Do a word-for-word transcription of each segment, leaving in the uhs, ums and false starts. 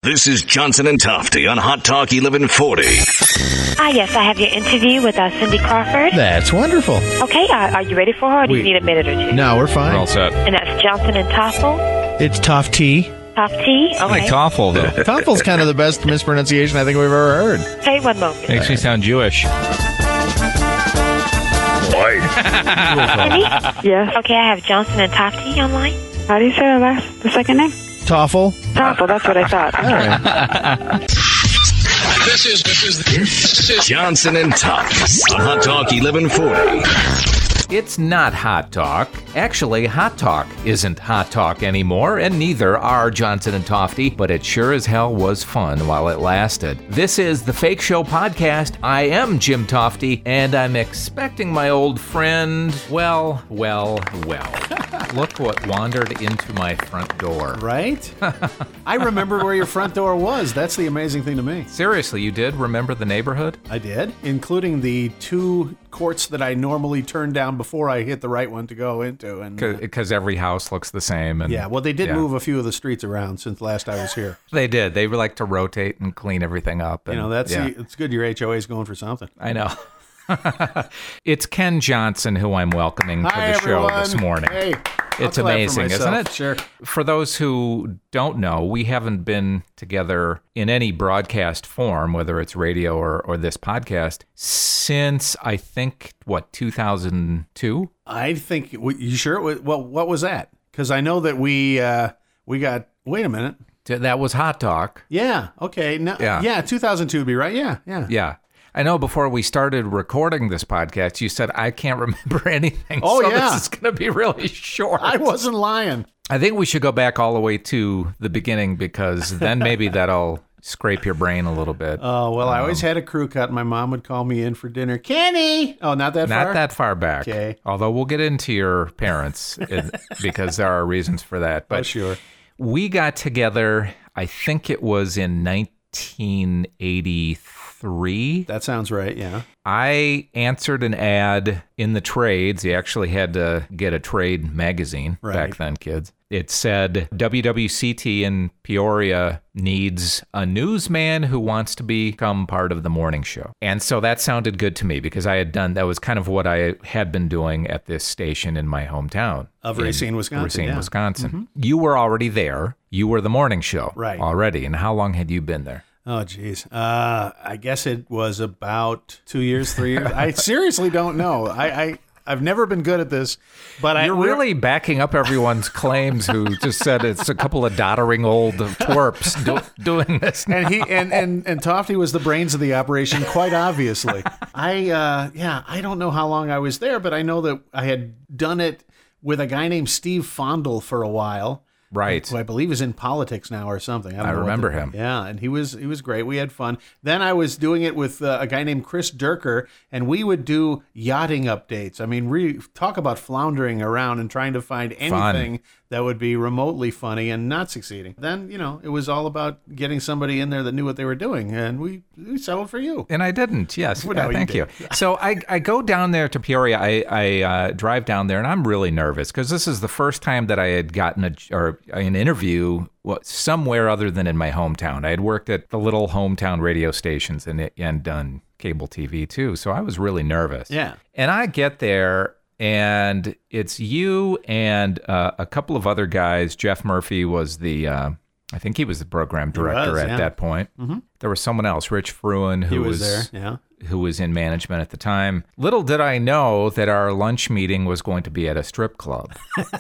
This is Johnson and Tofty on Hot Talk eleven forty. Ah, yes, I have your interview with uh, Cindy Crawford. That's wonderful. Okay, uh, are you ready for her, or do We- you need a minute or two? No, we're fine. We're all set. And that's Johnson and Toffel. It's Tofty. Tofty. I like Okay. Toffel, though. Toffel's kind of the best mispronunciation I think we've ever heard. Okay, one moment. Makes me sound Jewish. Cindy? Yes. Okay, I have Johnson and Tofty online. How do you say the last, the second name? Toffel. Toffel, that's what I thought. All right. This is, this is, this is Johnson and Tofty on Hot Talk eleven forty. It's not Hot Talk. Actually, Hot Talk isn't Hot Talk anymore, and neither are Johnson and Tofty, but it sure as hell was fun while it lasted. This is the Fake Show Podcast. I am Jim Tofty, and I'm expecting my old friend, well, well, well. Look what wandered into my front door. Right? I remember where your front door was. That's the amazing thing to me. Seriously, you did remember the neighborhood? I did, including the two courts that I normally turn down before I hit the right one to go into. And uh, Because every house looks the same. And yeah, well, they did yeah. move a few of the streets around since last I was here. They did. They would like to rotate and clean everything up. And, You know, that's yeah. the, it's good your H O A is going for something. I know. It's Ken Johnson who I'm welcoming to Hi, the show everyone. this morning. Hey, I'll It's clap for amazing, isn't myself. it? Sure. For those who don't know, we haven't been together in any broadcast form, whether it's radio or, or this podcast, since I think, what, two thousand two? I think, you sure? It was, well, what was that? Because I know that we uh, we got, wait a minute. That was Hot Talk. Yeah, okay. No, Yeah. yeah, two thousand two would be right. Yeah, yeah. Yeah. I know before we started recording this podcast, you said, I can't remember anything. Oh, so yeah. this is going to be really short. I wasn't lying. I think we should go back all the way to the beginning because then maybe that'll scrape your brain a little bit. Oh, well, I always Um, had a crew cut. My mom would call me in for dinner. Kenny! Oh, not that Not far? that far back. Okay. Although we'll get into your parents in, because there are reasons for that. But Oh, sure. we got together, I think it was in nineteen eighty-three. That sounds right, yeah. I answered an ad in the trades. You actually had to get a trade magazine Right. back then, kids. It said W W C T in Peoria needs a newsman who wants to become part of the morning show. And so that sounded good to me because I had done, that was kind of what I had been doing at this station in my hometown. Of in Racine, Wisconsin, Racine, yeah. Mm-hmm. Wisconsin. You were already there. You were the morning show Right. already. And how long had you been there? Oh, geez. Uh, I guess it was about two years, three years. I seriously don't know. I, I, I've never been good at this, but I You're really backing up everyone's claims who just said it's a couple of doddering old twerps do, doing this. and he and, and and Tofty was the brains of the operation, quite obviously. I uh, yeah, I don't know how long I was there, but I know that I had done it with a guy named Steve Fondle for a while. Right. Who I believe is in politics now or something. I, don't I know what remember the- him. Yeah, and he was he was great. We had fun. Then I was doing it with uh, a guy named Chris Durker, and we would do yachting updates. I mean, re- talk about floundering around and trying to find anything that would be remotely funny and not succeeding. Then, you know, it was all about getting somebody in there that knew what they were doing, and we, we settled for you. And I didn't. Yes. Well, Uh, no, you thank you. did. So I, I go down there to Peoria. I, I uh, drive down there, and I'm really nervous because this is the first time that I had gotten a, or an interview well, somewhere other than in my hometown. I had worked at the little hometown radio stations and, and done cable T V too. So I was really nervous. Yeah. And I get there, and it's you and uh, a couple of other guys. Jeff Murphy was the, uh, I think he was the program director was, at yeah. that point. Mm-hmm. There was someone else, Rich Fruin, who He was there, yeah. who was in management at the time. Little did I know that our lunch meeting was going to be at a strip club.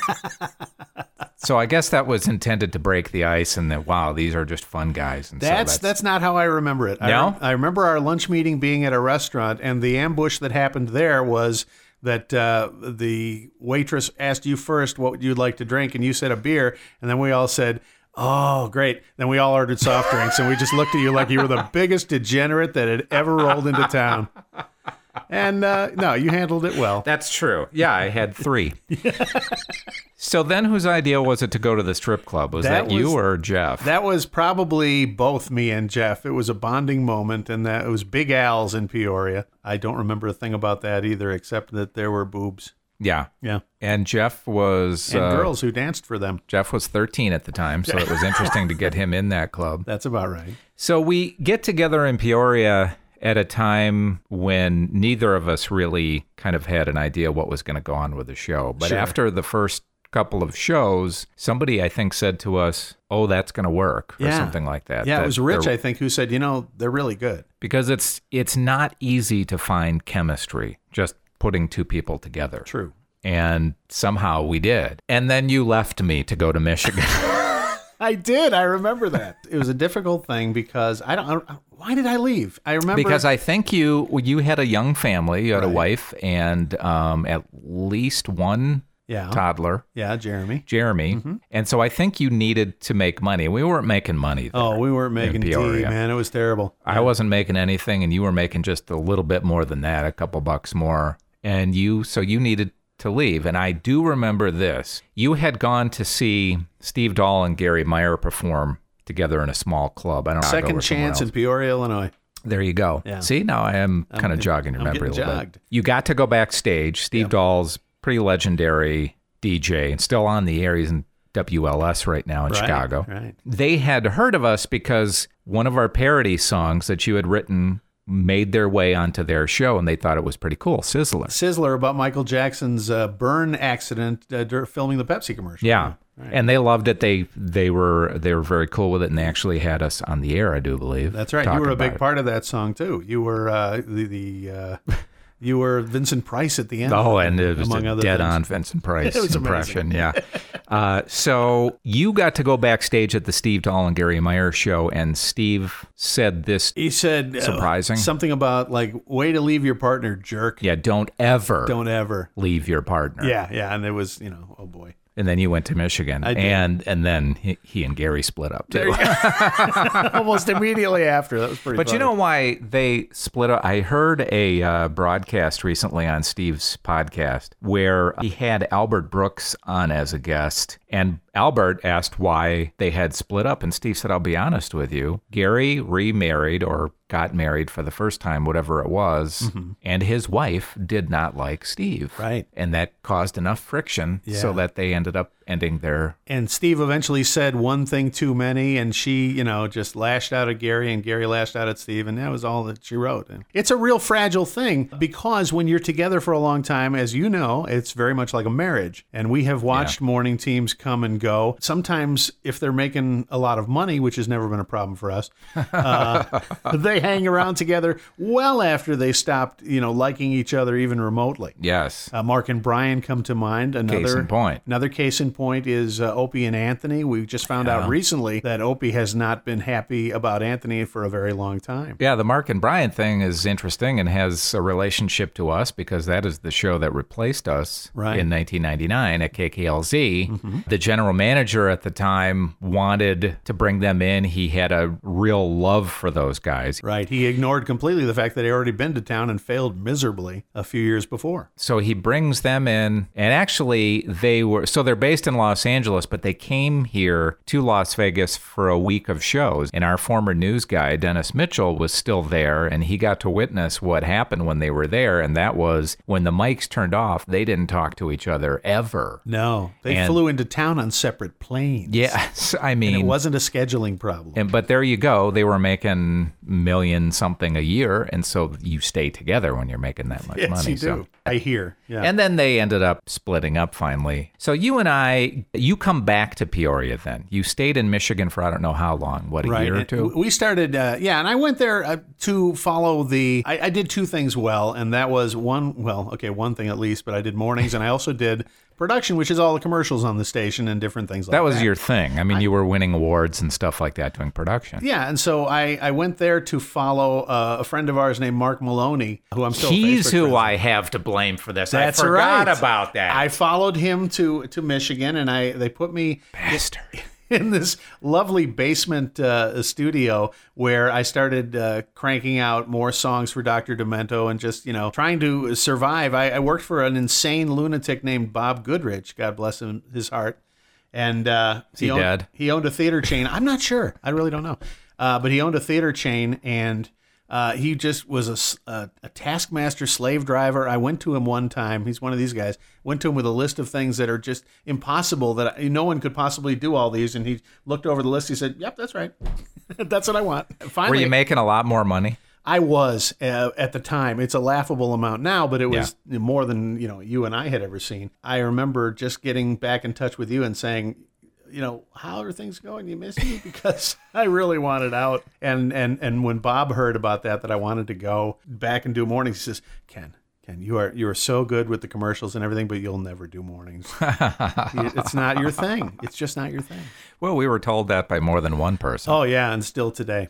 So I guess that was intended to break the ice, and that wow, these are just fun guys. And That's, so that's not how I remember it. I, No? rem- I remember our lunch meeting being at a restaurant, and the ambush that happened there was that uh, the waitress asked you first what you'd like to drink, and you said a beer, and then we all said, oh, great. Then we all ordered soft drinks, and we just looked at you like you were the biggest degenerate that had ever rolled into town. And uh, no, you handled it well. That's true. Yeah, I had three. So then whose idea was it to go to the strip club? Was that, That you was- or Jeff? That was probably both me and Jeff. It was a bonding moment, and that it was Big Al's in Peoria. I don't remember a thing about that either, except that there were boobs. Yeah. Yeah. And Jeff was... And uh, girls who danced for them. Jeff was thirteen at the time, so it was interesting to get him in that club. That's about right. So we get together in Peoria at a time when neither of us really kind of had an idea what was going to go on with the show. But Sure. after the first couple of shows, somebody, I think, said to us, oh, that's going to work, or Yeah. something like that. Yeah, That it was Rich, they're- I think, who said, you know, they're really good. Because it's it's not easy to find chemistry, just putting two people together. True. And somehow we did. And then you left me to go to Michigan. I did. I remember that. It was a difficult thing because I don't, I don't why did I leave? I remember. Because I think you you had a young family, you had a Right. wife, and um, at least one yeah. toddler, Yeah, Jeremy. Jeremy. Mm-hmm. And so I think you needed to make money. We weren't making money there. Oh, we weren't making tea, Peoria. man. It was terrible. I wasn't making anything, and you were making just a little bit more than that, a couple bucks more. And you, so you needed to leave. And I do remember this. You had gone to see Steve Dahl and Gary Meyer perform together in a small club. I don't know. Second Chance in Peoria, Illinois. There you go. Yeah. See, now I am kind of I'm- jogging your I'm memory a getting little jogged. bit. You got to go backstage. Steve Dahl's pretty legendary D J and still on the air. He's in W L S right now in Right, Chicago. right. They had heard of us because one of our parody songs that you had written made their way onto their show, and they thought it was pretty cool. Sizzler. Sizzler about Michael Jackson's uh, burn accident uh, dur- filming the Pepsi commercial. Yeah. Right. And they loved it. They they were they were very cool with it, and they actually had us on the air, I do believe. That's right. You talking were a about big it. part of that song too. You were uh, the the uh, you were Vincent Price at the end. Oh, and it was among a other dead-on things. Vincent Price It was impression. Yeah. Uh, so you got to go backstage at the Steve Dahl and Gary Meyer show, and Steve said this. He said uh, Surprising. something about like way to leave your partner, jerk. Yeah, don't ever Don't ever. leave your partner. Yeah, yeah, and it was you know oh boy. And then you went to Michigan, I did. and and then he, he and Gary split up too. Almost immediately after. That was pretty. But you funny. know why they split up? I heard a uh, broadcast recently on Steve's podcast where he had Albert Brooks on as a guest, and Albert asked why they had split up, and Steve said, I'll be honest with you. Gary remarried or got married for the first time, whatever it was, and his wife did not like Steve. Right. And that caused enough friction so Yeah. that they ended up ending their... And Steve eventually said one thing too many, and she, you know, just lashed out at Gary, and Gary lashed out at Steve, and that was all that she wrote. And it's a real fragile thing because when you're together for a long time, as you know, it's very much like a marriage. And we have watched morning teams come and go. Sometimes, if they're making a lot of money, which has never been a problem for us, uh, they hang around together well after they stopped, you know, liking each other even remotely. Yes. Uh, Mark and Brian come to mind. Another Case in point. Another case in point is uh, Opie and Anthony. We just found out recently that Opie has not been happy about Anthony for a very long time. Yeah, the Mark and Brian thing is interesting and has a relationship to us because that is the show that replaced us Right. in nineteen ninety-nine at K K L Z. The general manager at the time wanted to bring them in. He had a real love for those guys. Right. He ignored completely the fact that he had already been to town and failed miserably a few years before. So he brings them in, and actually they were, so they're based in Los Angeles, but they came here to Las Vegas for a week of shows. And our former news guy, Dennis Mitchell, was still there, and he got to witness what happened when they were there. And that was when the mics turned off, they didn't talk to each other ever. No, they And- flew into town on separate planes. Yes, I And mean, it wasn't a scheduling problem. and, but there you go. They were making million something a year, and so you stay together when you're making that much yes, money. you do. So. I hear. Yeah. And then they ended up splitting up finally. So you and I, you come back to Peoria then. You stayed in Michigan for I don't know how long, what, a Right. year or And two? We started, uh, yeah, and I went there uh, to follow the. I, I did two things well, and that was one. Well, okay, one thing at least, but I did mornings, and I also did production, which is all the commercials on the station and different things like that. That was your thing. I mean, you were winning awards and stuff like that doing production. Yeah, and so I, I went there to follow uh, a friend of ours named Mark Maloney, who I'm still. He's Facebook who friends I have to blame for this. That's I forgot right. about that. I followed him to to Michigan, and I they put me Bastard. in this lovely basement uh, studio where I started uh, cranking out more songs for Doctor Demento and just, you know, trying to survive. I, I worked for an insane lunatic named Bob Goodrich, God bless him, his heart. And uh, he owned, dead? He owned a theater chain. I'm not sure. I really don't know. Uh, but he owned a theater chain, and Uh, he just was a, s- a- a taskmaster slave driver. I went to him one time. He's one of these guys. Went to him with a list of things that are just impossible, that I, no one could possibly do all these. And he looked over the list. He said, yep, that's right. That's what I want. Finally, Were you making a lot more money? I was uh, at the time. It's a laughable amount now, but it was more than, you know, you and I had ever seen. I remember just getting back in touch with you and saying, you know, how are things going? You miss me? Because I really wanted out. And, and, and when Bob heard about that, that I wanted to go back and do mornings, he says, Ken, Ken, you are you are so good with the commercials and everything, but you'll never do mornings. It's not your thing. It's just not your thing. Well, we were told that by more than one person. Oh, yeah, and still today.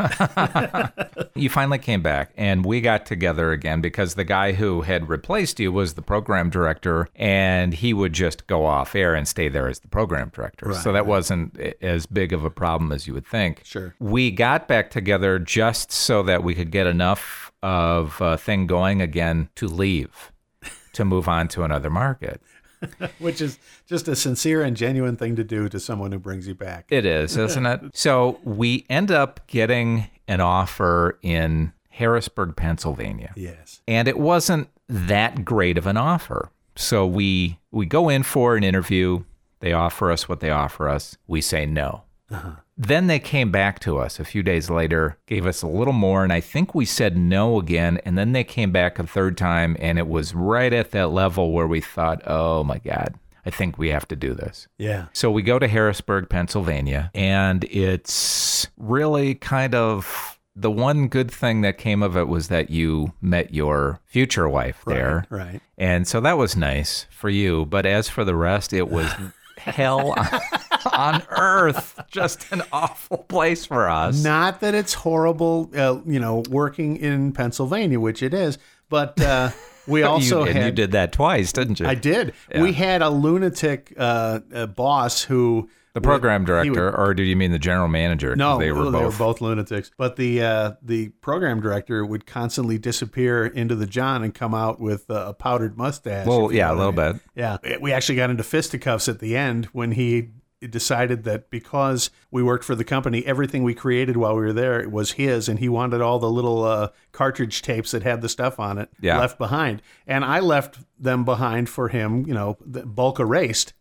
Yeah. You finally came back, and we got together again because the guy who had replaced you was the program director, and he would just go off air and stay there as the program director. Right, so that right. wasn't as big of a problem as you would think. Sure. We got back together just so that we could get enough of a thing going again to leave, to move on to another market. Which is just a sincere and genuine thing to do to someone who brings you back. It is, isn't it? So we end up getting an offer in Harrisburg, Pennsylvania. Yes. And it wasn't that great of an offer. So we we go in for an interview. They offer us what they offer us. We say no. Uh-huh. Then they came back to us a few days later, gave us a little more, and I think we said no again. And then they came back a third time, and it was right at that level where we thought, oh my God, I think we have to do this. Yeah. So we go to Harrisburg, Pennsylvania, and it's really kind of the one good thing that came of it was that you met your future wife there. Right, right. And so that was nice for you. But as for the rest, it was hell on, on earth. Just an awful place for us. Not that it's horrible, uh, you know, working in Pennsylvania, which it is, but uh, we also you, and had... you did that twice, didn't you? I did. Yeah. We had a lunatic uh, uh, boss who... The program would- he director, would- or do you mean the general manager? 'Cause No, they were both. lunatics. But the uh, the program director would constantly disappear into the John and come out with uh, a powdered mustache. Well, if you yeah, know a what little I mean. bit. Yeah, we actually got into fisticuffs at the end when he decided that because we worked for the company, everything we created while we were there was his, and he wanted all the little uh, cartridge tapes that had the stuff on it Yeah. left behind. And I left them behind for him, you know, the bulk erased.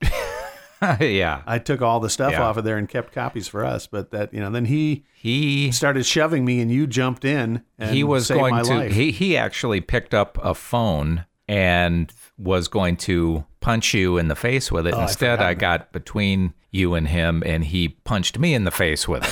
Yeah. I took all the stuff Yeah. off of there and kept copies for us. But that, you know, then he He started shoving me, and you jumped in. And he was saved going my to life. he he actually picked up a phone and was going to punch you in the face with it. Oh, I Instead, forgot I that. got between you and him, and he punched me in the face with it.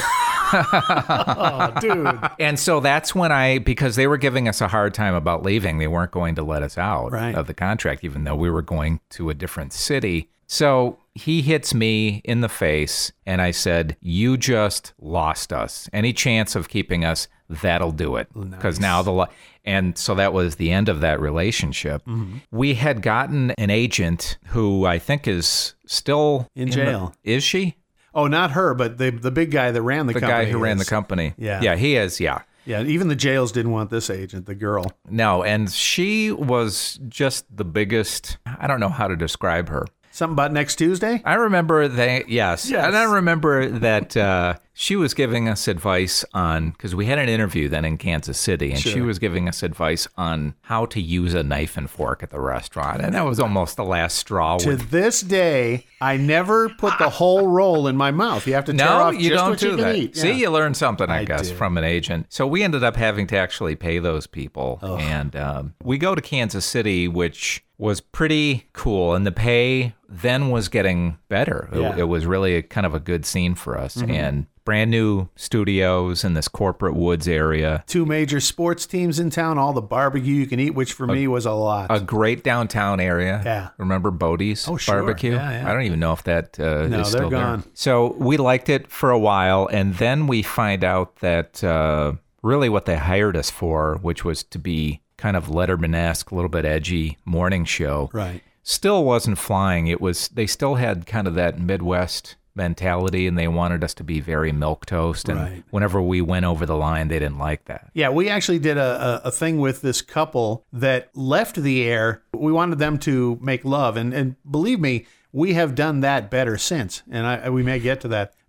Oh, dude. And so that's when I, because they were giving us a hard time about leaving, they weren't going to let us out Right. of the contract, even though we were going to a different city. So he hits me in the face, and I said, you just lost us. Any chance of keeping us, that'll do it. Because now the, lo- and so that was the end of that relationship. Mm-hmm. We had gotten an agent who I think is still In the- jail. is she? Oh, not her, but the the big guy that ran the, The company. guy who ran the is. company. Yeah. Yeah, he is. Yeah. Yeah, even the jails didn't want this agent, the girl. No, and she was just the biggest, I don't know how to describe her. Something about next Tuesday? I remember that, yes. Yes. And I remember that uh, she was giving us advice on, because we had an interview then in Kansas City, and she Sure. was giving us advice on how to use a knife and fork at the restaurant. And that was almost the last straw. To With, this day, I never put the whole roll in my mouth. You have to tear no, off you just don't what do you can that. eat. See, Yeah. you learned something, I, I guess, did. from an agent. So we ended up having to actually pay those people. And um, we go to Kansas City, which was pretty cool. And the pay then was getting better. It, Yeah. it was really a, kind of a good scene for us. And brand new studios in this corporate woods area. Two major sports teams in town, all the barbecue you can eat, which for me was a lot. A great downtown area. Yeah. Remember Bodie's Oh, sure. barbecue? Yeah, yeah. I don't even know if that uh, No, is they're still gone. there. So we liked it for a while, and then we find out that uh, really what they hired us for, which was to be kind of Letterman-esque, a little bit edgy morning show, Right. still wasn't flying. It was they still had kind of that Midwest mentality, and they wanted us to be very milquetoast. And Right. whenever we went over the line, they didn't like that. Yeah, we actually did a, a, a thing with this couple that left the air. We wanted them to make love. And, and believe me, we have done that better since. And I, we may get to that.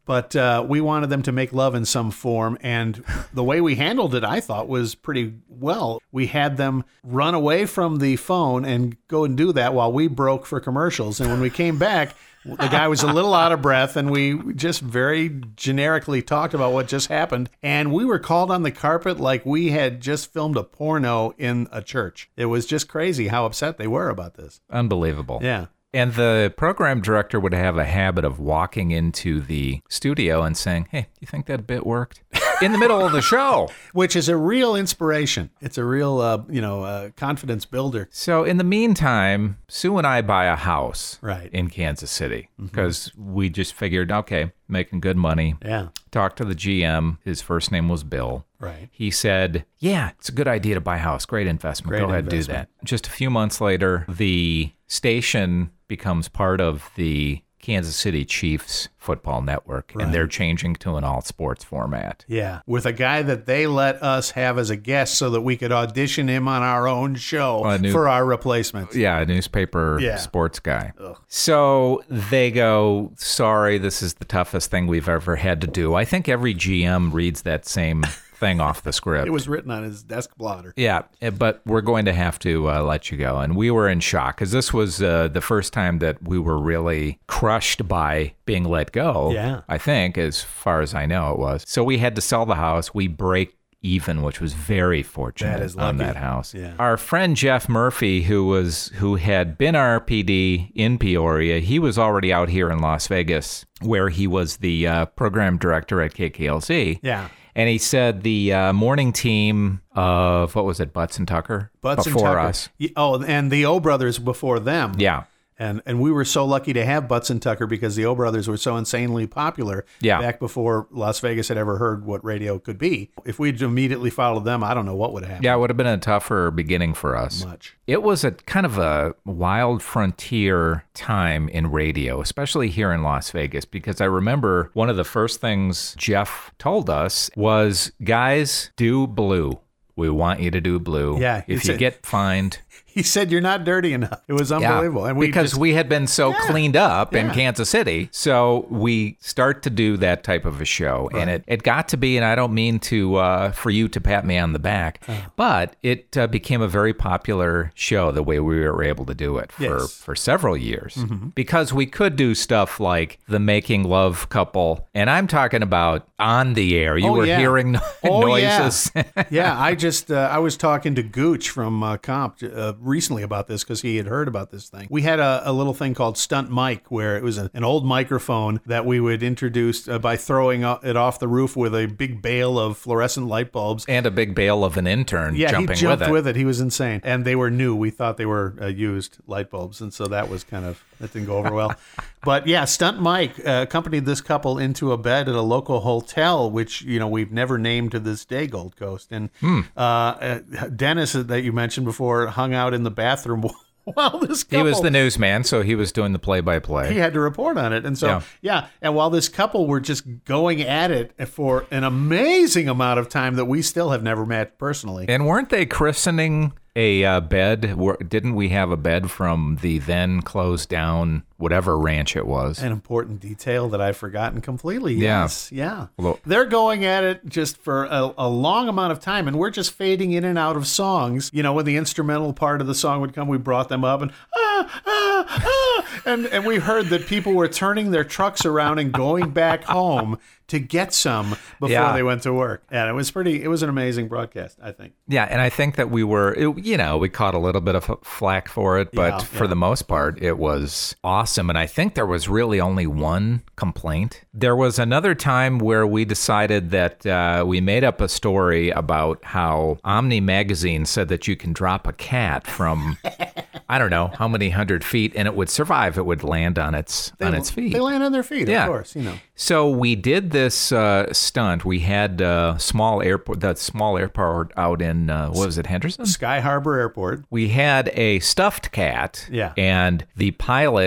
but uh, we wanted them to make love in some form. And the way we handled it, I thought, was pretty well. We had them run away from the phone and go and do that while we broke for commercials. And when we came back, the guy was a little out of breath, and we just very generically talked about what just happened. And we were called on the carpet like we had just filmed a porno in a church. It was just crazy how upset they were about this. Unbelievable. Yeah. And the program director would have a habit of walking into the studio and saying, hey, you think that bit worked? In the middle of the show. Which is a real inspiration. It's a real, uh, you know, uh, confidence builder. So in the meantime, Sue and I buy a house Right. in Kansas City because mm-hmm. we just figured, okay, making good money. Yeah. Talked to the G M. His first name was Bill. Right. He said, yeah, it's a good idea to buy a house. Great investment. Great Go ahead and do investment. that. Just a few months later, the station becomes part of the Kansas City Chiefs football network, Right. and they're changing to an all-sports format. Yeah. With a guy that they let us have as a guest so that we could audition him on our own show A new- for our replacements. Yeah, a newspaper Yeah. sports guy. Ugh. So they go, sorry, this is the toughest thing we've ever had to do. I think every G M reads that same thing off the script. It was written on his desk blotter. Yeah, eh, but we're going to have to uh, let you go. And we were in shock because this was uh, the first time that we were really crushed by being let go. Yeah. I think, as far as I know it was. So we had to sell the house. We break even, which was very fortunate That is on lucky. that house. Yeah. Our friend Jeff Murphy, who was who had been our P D in Peoria, he was already out here in Las Vegas, where he was the uh, program director at K K L Z. Yeah. And he said the uh, morning team of, what was it, Butts and Tucker? Butts and Before Tucker. us. Y- Oh, and the O Brothers before them. Yeah. And and we were so lucky to have Butts and Tucker because the O Brothers were so insanely popular Yeah. back before Las Vegas had ever heard what radio could be. If we'd immediately followed them, I don't know what would have happened. Yeah, it would have been a tougher beginning for us. Much. It was a kind of a wild frontier time in radio, especially here in Las Vegas, because I remember one of the first things Jeff told us was, guys, do blue. We want you to do blue. Yeah, he If you said- get fined... He said, "You're not dirty enough." It was Yeah, unbelievable. and we because just, we had been so cleaned up in yeah. Kansas City. So we start to do that type of a show. And it, it got to be, and I don't mean to uh, for you to pat me on the back, Oh. but it uh, became a very popular show the way we were able to do it for, Yes. for several years. Mm-hmm. Because we could do stuff like the Making Love couple. And I'm talking about on the air. You Oh, were yeah. hearing no- Oh, noises. Yeah. yeah, I just uh, I was talking to Gooch from uh, Comp uh, recently about this because he had heard about this thing. We had a, a little thing called Stunt Mic where it was a, an old microphone that we would introduce uh, by throwing o- it off the roof with a big bale of fluorescent light bulbs. And a big bale of an intern Yeah, jumping he jumped with it. with it. He was insane. And they were new. We thought they were uh, used light bulbs. And so that was kind of, that didn't go over well. But yeah, Stunt Mike uh, accompanied this couple into a bed at a local hotel, which, you know, we've never named to this day, Gold Coast. And Hmm. uh, uh, Dennis, that you mentioned before, hung out in the bathroom while this couple... He was the newsman, so he was doing the play-by-play. He had to report on it. And so, Yeah. yeah. And while this couple were just going at it for an amazing amount of time that we still have never met personally. And weren't they christening a uh, bed? Were- Didn't we have a bed from the then closed down whatever ranch it was? An important detail that I've forgotten completely. Yeah. Yes. Yeah. Well- They're going at it just for a, a long amount of time, and we're just fading in and out of songs. You know, when the instrumental part of the song would come, we brought them up and ah, ah, ah, and and we heard that people were turning their trucks around and going back home to get some before Yeah. they went to work. And it was pretty. It was an amazing broadcast, I think. Yeah, and I think that we were, it- you know, we caught a little bit of flack for it, but Yeah, for yeah. the most part, it was awesome. And I think there was really only one complaint. There was another time where we decided that uh, we made up a story about how Omni Magazine said that you can drop a cat from, I don't know, how many hundred feet, and it would survive. It would land on its on its feet. They land on their feet, Yeah. of course. You know. So we did this uh, stunt. We had uh, small airport, that small airport out in uh, what was it, Henderson? Sky Harbor Airport. We had a stuffed cat. Yeah. And the pilot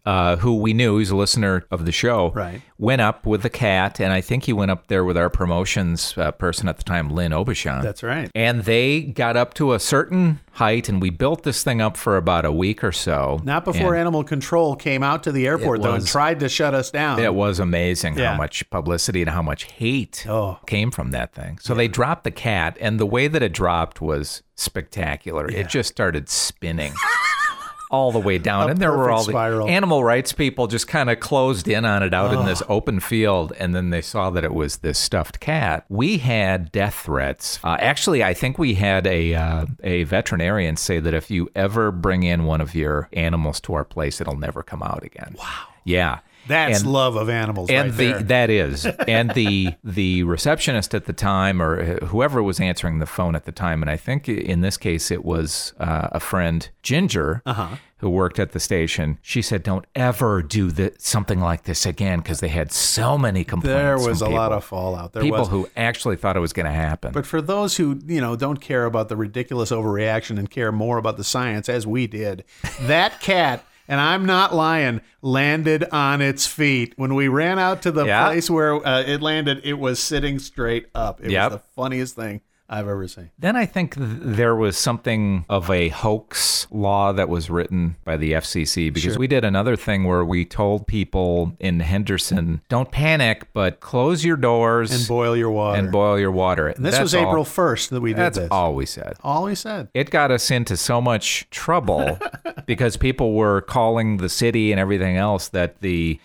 uh, who we knew, he's a listener of the show, Right. went up with the cat, and I think he went up there with our promotions uh, person at the time, Lynn Obashan. That's right. And they got up to a certain height, and we built this thing up for about a week or so. Not before And Animal Control came out to the airport, It though, and was- tried to shut us down. It was amazing Yeah. how much publicity and how much hate Oh. came from that thing. So they dropped the cat, and the way that it dropped was spectacular. It just started spinning all the way down. A and there were perfect all the spiral. animal rights people just kind of closed in on it out in this open field, and then they saw that it was this stuffed cat. We had death threats. Uh, actually, I think we had a uh, a veterinarian say that if you ever bring in one of your animals to our place, it'll never come out again. Wow. Yeah. That's And- love of animals and right the there. that is and the the receptionist at the time, or whoever was answering the phone at the time, and I think in this case it was uh, a friend, Ginger, Uh-huh. who worked at the station. She said, "Don't ever do the, something like this again," because they had so many complaints. There from was a people, lot of fallout. There people was. who actually thought it was going to happen. But for those who, you know, don't care about the ridiculous overreaction and care more about the science, as we did, that cat, and I'm not lying, landed on its feet. When we ran out to the Yeah. place where uh, it landed, it was sitting straight up. It Yep. was the funniest thing I've ever seen. Then I think th- there was something of a hoax law that was written by the F C C, because Sure. we did another thing where we told people in Henderson, don't panic, but close your doors And boil your water. and boil your water. And this That's was all- April first that we did That's this. all we said. All we said. It got us into so much trouble because people were calling the city and everything else that the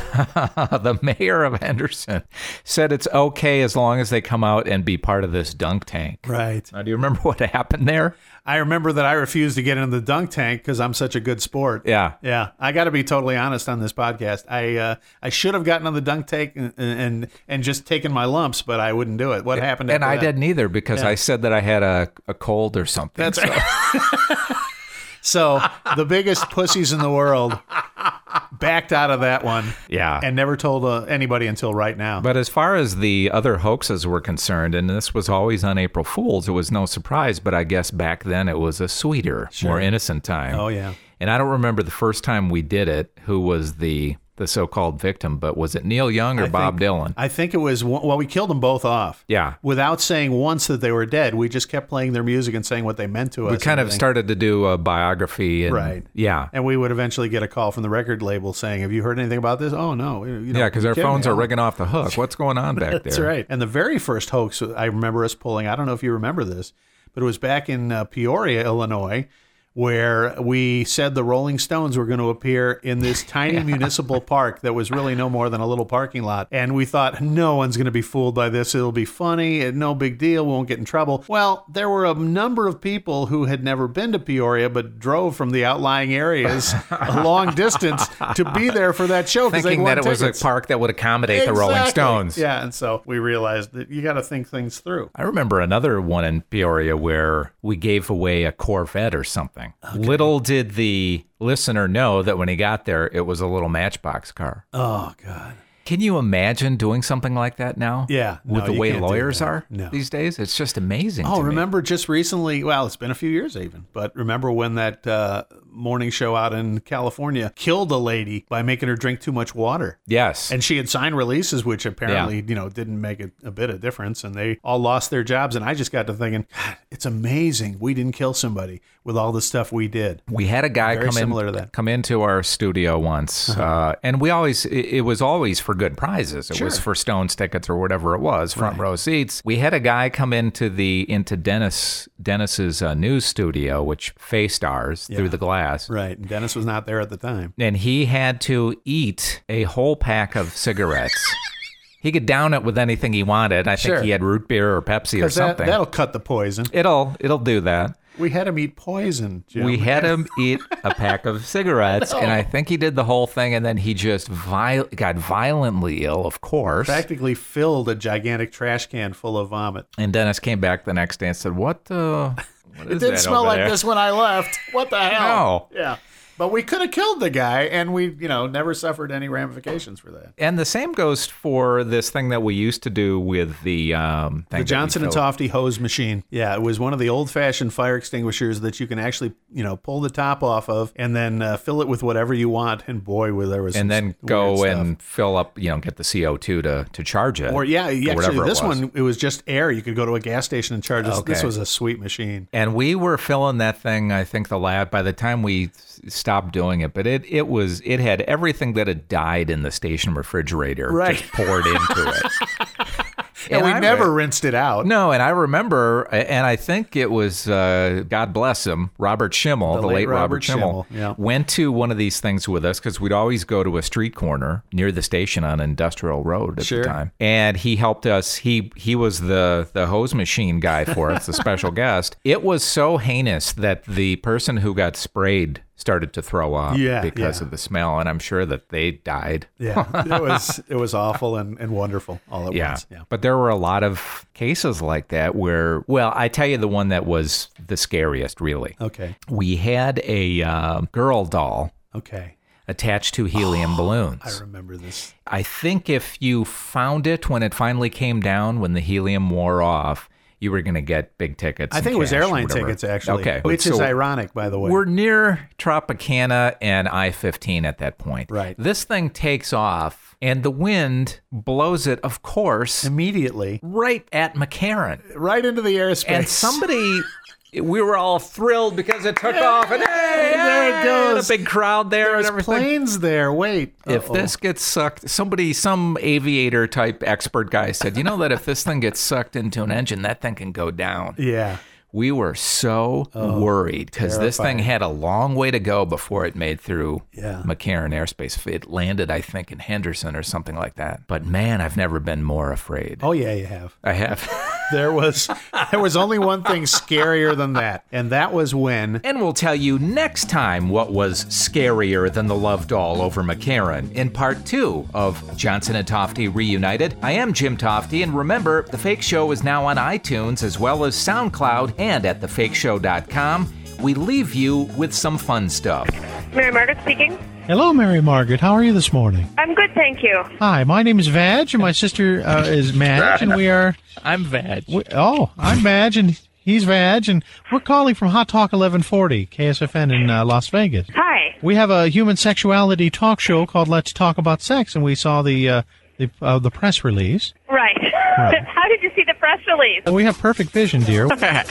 the mayor of Henderson said it's okay as long as they come out and be part of this dunk tank. Right. Now, do you remember what happened there? I remember that I refused to get into the dunk tank because I'm such a good sport. Yeah. Yeah. I got to be totally honest on this podcast. I uh, I should have gotten on the dunk tank and, and and just taken my lumps, but I wouldn't do it. What happened? And after I that? didn't either because Yeah. I said that I had a, a cold or something. That's right. So the biggest pussies in the world backed out of that one. Yeah. And never told uh, anybody until right now. But as far as the other hoaxes were concerned, and this was always on April Fool's, it was no surprise, but I guess back then it was a sweeter, more innocent time. Oh, yeah. And I don't remember the first time we did it, who was the the so-called victim, but was it Neil Young or I Bob think- Dylan? I think it was, one- well, we killed them both off. Yeah. Without saying once that they were dead. We just kept playing their music and saying what they meant to us. We kind and of everything. started to do a biography. And, Right. Yeah. And we would eventually get a call from the record label saying, have you heard anything about this? Oh, no. You know, Yeah, because our kidding phones me? are ringing off the hook. What's going on back there? That's right. And the very first hoax I remember us pulling, I don't know if you remember this, but it was back in uh, Peoria, Illinois, where we said the Rolling Stones were going to appear in this tiny municipal park that was really no more than a little parking lot. And we thought, no one's going to be fooled by this. It'll be funny. and No big deal. We won't get in trouble. Well, there were a number of people who had never been to Peoria but drove from the outlying areas a long distance to be there for that show. 'cause they Thinking that won it was a tickets. park that would accommodate the Rolling Exactly. Stones. Yeah, and so we realized that you got to think things through. I remember another one in Peoria where we gave away a Corvette or something. Little did the listener know that when he got there, it was a little Matchbox car. Oh, God. Can you imagine doing something like that now? Yeah. With No, the you way can't do lawyers that. are No. these days? It's just amazing. Oh, to me. remember just recently, well, it's been a few years even, but remember when that uh, morning show out in California killed a lady by making her drink too much water? Yes. And she had signed releases, which apparently, you know, didn't make a, a bit of difference, and they all lost their jobs. And I just got to thinking, God, it's amazing we didn't kill somebody with all the stuff we did. We had a guy Very come similar in, to that. come into our studio once, Uh-huh. uh, and we always it, it was always for good prizes. It Sure. was for Stones tickets or whatever it was, front Right. row seats. We had a guy come into the into Dennis Dennis's uh, news studio, which faced ours through the glass, Right. And Dennis was not there at the time. and he had to eat a whole pack of cigarettes. He could down it with anything he wanted. I think Sure. he had root beer or Pepsi or Because that, something. that'll cut the poison. it'll it'll do that. We had him eat poison, Jim. We had him eat a pack of cigarettes, and I think he did the whole thing, and then he just viol- got violently ill, of course. practically filled a gigantic trash can full of vomit. And Dennis came back the next day and said, "What the? What It is didn't that smell over like there?" this when I left. What the hell? No. Yeah. But we could have killed the guy, and we, you know, never suffered any ramifications for that. And the same goes for this thing that we used to do with the um, thing The that Johnson we and filled- Tofty hose machine. Yeah, it was one of the old-fashioned fire extinguishers that you can actually, you know, pull the top off of and then uh, fill it with whatever you want. And boy, where there was and some then weird go stuff. and fill up, you know, get the C O two to, to charge it. Or yeah, or actually, whatever it this was. one it was just air. You could go to a gas station and charge. This, Okay. this was a sweet machine. And we were filling that thing, I think the lab, by the time we s- stopped doing it, but it, it was, it had everything that had died in the station refrigerator Right. just poured into it. And, we I never re- rinsed it out. No, and I remember, and I think it was, uh, God bless him, Robert Schimmel, The the, late late Robert, Robert Schimmel, Schimmel, yeah. went to one of these things with us because we'd always go to a street corner near the station on Industrial Road at Sure. the time. And he helped us. He he was the, the hose machine guy for us, the special guest. It was so heinous that the person who got sprayed started to throw up Yeah, because yeah. of the smell, and I'm sure that they died. Yeah, it was it was awful and, and wonderful all at Yeah. once. Yeah. But there were a lot of cases like that where, well, I tell you the one that was the scariest, really. Okay. We had a uh, girl doll Okay. attached to helium balloons. I remember this. I think if you found it when it finally came down, when the helium wore off, you were going to get big tickets. I and think it was cash or airline whatever. tickets, actually. Okay. Which is So ironic, by the way. We're near Tropicana and I fifteen at that point. Right. This thing takes off, and the wind blows it, of course, Immediately. right at McCarran. Right into the airspace. And somebody, we were all thrilled because it took off, and hey, there it hey, goes. and a big crowd there There's and everything. planes there. Wait. If Uh-oh. this gets sucked, somebody, some aviator type expert guy said, you know that if this thing gets sucked into an engine, that thing can go down. Yeah. We were so worried because this thing terrifying. had a long way to go before it made through Yeah. McCarran airspace. It landed, I think, in Henderson or something like that. But man, I've never been more afraid. Oh, yeah, you have. I have. There was there was only one thing scarier than that, and that was when And we'll tell you next time what was scarier than the love doll over McCarran in part two of Johnson and Tofty Reunited. I am Jim Tofty, and remember, The Fake Show is now on iTunes as well as SoundCloud and at the fake show dot com. We leave you with some fun stuff. Mary Margaret speaking. Hello, Mary Margaret. How are you this morning? I'm good, thank you. Hi, my name is Vag, and my sister uh, is Madge, and we are. I'm Vag. We, oh, I'm Madge, and he's Vag, and we're calling from Hot Talk eleven forty, K S F N in uh, Las Vegas. Hi. We have a human sexuality talk show called Let's Talk About Sex, and we saw the uh, the uh, the press release. Right. How did you see the press release? We have perfect vision, dear.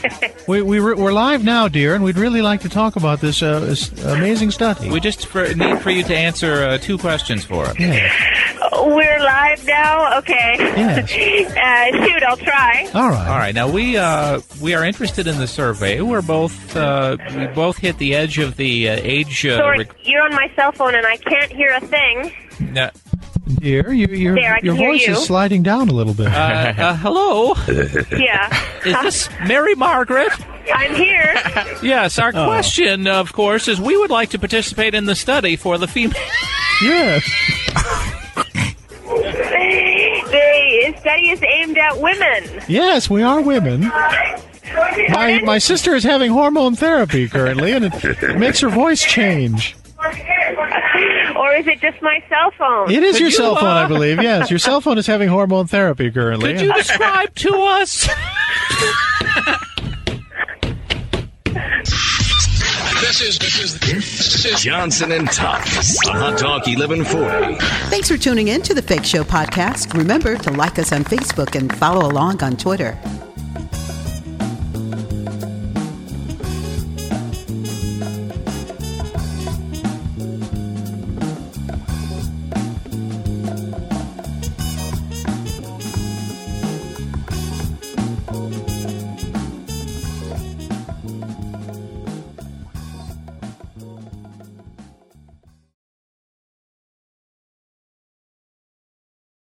we, we re- we're live now, dear, and we'd really like to talk about this, uh, this amazing study. We just for, need for you to answer uh, two questions for us. Yes. We're live now? Okay. Yes. Uh, shoot, I'll try. All right. All right. Now we uh, we are interested in the survey. We're both uh, we both hit the edge of the uh, age. Uh, Sorry, rec- you're on my cell phone and I can't hear a thing. no, Dear, you, your, There, I can your hear voice you. is sliding down a little bit. uh, uh, hello. Yeah. Is this Mary Margaret? I'm here. Yes. Our question, of course, is we would like to participate in the study for the female. Yes. The study is aimed at women. Yes, we are women. My my sister is having hormone therapy currently, and it makes her voice change. Or is it just my cell phone? It is Could your you, cell phone, uh, I believe. Yes, your cell phone is having hormone therapy currently. Could you describe to us? This is this is this is Johnson and Tofty on Hot Talk eleven forty. Thanks for tuning in to the Fake Show podcast. Remember to like us on Facebook and follow along on Twitter.